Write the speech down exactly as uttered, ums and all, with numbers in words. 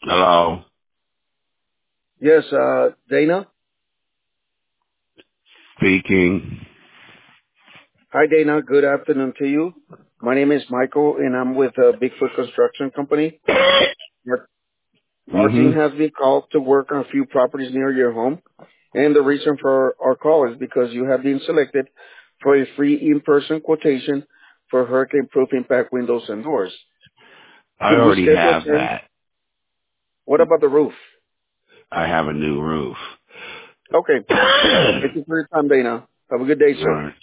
Hello. Yes, uh, Dana. Speaking. Hi, Dana. Good afternoon to you. My name is Michael, and I'm with uh, Bigfoot Construction Company. Our, our team Mhm. has been called to work on a few properties near your home, and the reason for our call is because you have been selected for a free in-person quotation for hurricane-proof impact windows and doors. I Could we already schedule have a time? that. What about the roof? I have a new roof. Okay. All Thank you for your time, Dana. Have a good day, sir. right.